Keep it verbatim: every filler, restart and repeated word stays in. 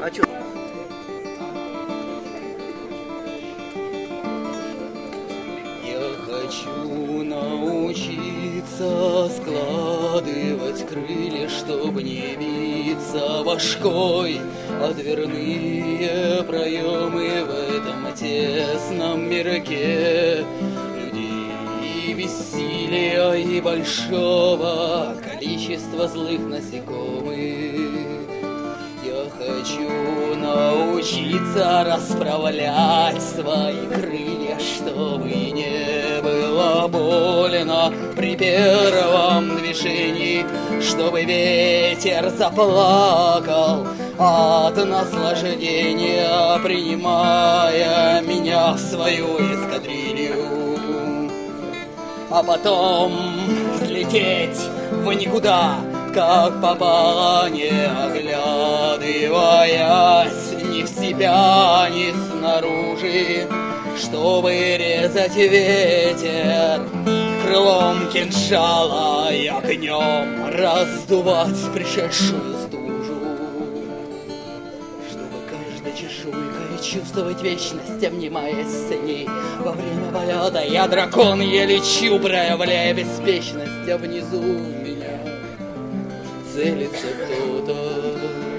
А чё? Я хочу научиться складывать крылья, чтобы не биться башкой о дверные проемы в этом тесном мирке людей, бессилия и большого количества злых насекомых. Я хочу научиться расправлять свои крылья, чтобы не было больно при первом движении, чтобы ветер заплакал от наслаждения, принимая меня в свою эскадрилью, а потом взлететь в никуда, как попало, не оглядываясь ни в себя, ни снаружи, чтобы резать ветер крылом кинжала и огнем раздувать пришедшую стужу, чтобы каждой чешуйкой чувствовать вечность, обнимаясь с ней во время полета. Я дракон, я лечу, проявляя беспечность, а внизу меня целится кто-то.